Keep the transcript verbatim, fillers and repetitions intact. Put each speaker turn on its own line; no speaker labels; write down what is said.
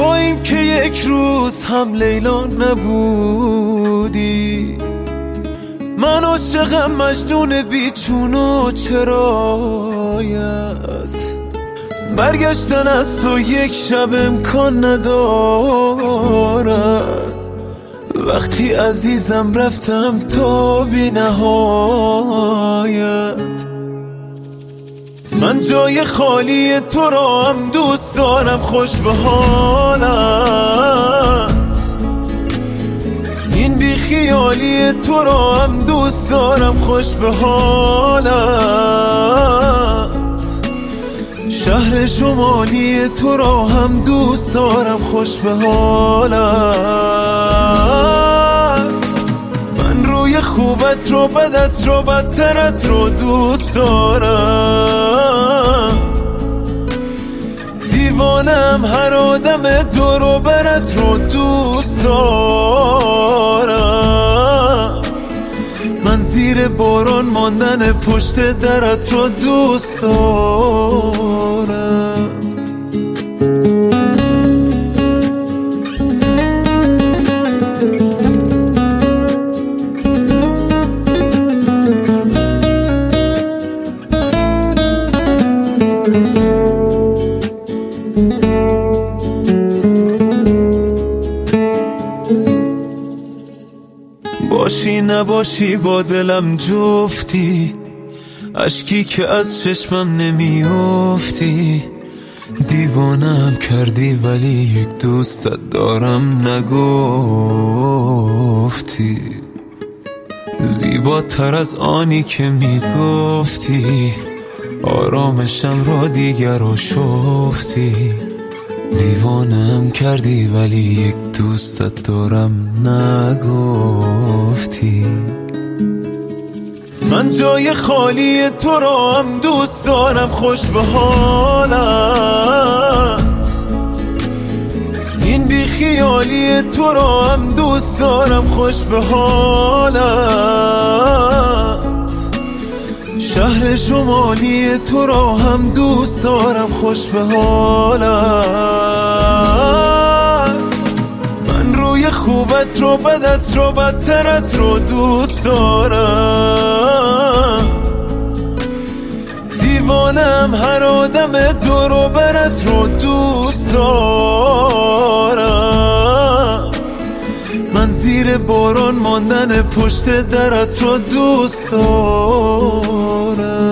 با این که یک روز هم لیلا نبودی. من عاشقم مجنون بیچون و چرایت، برگشتن از تو یک شب امکان ندارد. وقتی عزیزم رفتم تا بی نهایت. من جای خالی تو را هم دوست دارم، خوش به حالت. این بی خیالی تو را هم دوست دارم، خوش به حالت. شهر شمالی تو را هم دوست دارم، خوش به حالت. من روی خوبت رو، بدت رو، بدترت رو دوست دارم. دیوانم هر آدم دور و برت رو دوست دارم. من زیر باران ماندن پشت درت رو دوست دارم. باشی نباشی با دلم جفتی، اشکی که از چشمم نمیافتی. دیوانم کردی ولی یک دوستت دارم نگفتی. زیباتر از آنی که میگفتی، آرامشم را دیگر آشفتی. دیوانم کردی ولی یک دوستت دارم نگفتی. من جای خالی تو را هم دوست دارم، خوش به حالت. این بی خیالی تو را هم دوست دارم، خوش به حالت. شهر شمالی تو را هم دوست دارم، خوش به حالت. من روی خوبت رو، بدت رو، بدترت رو دوست دارم. دیوانم هر آدم دور و برت رو دوست دارم. من زیر باران ماندن پشت درت رو دوست دارم.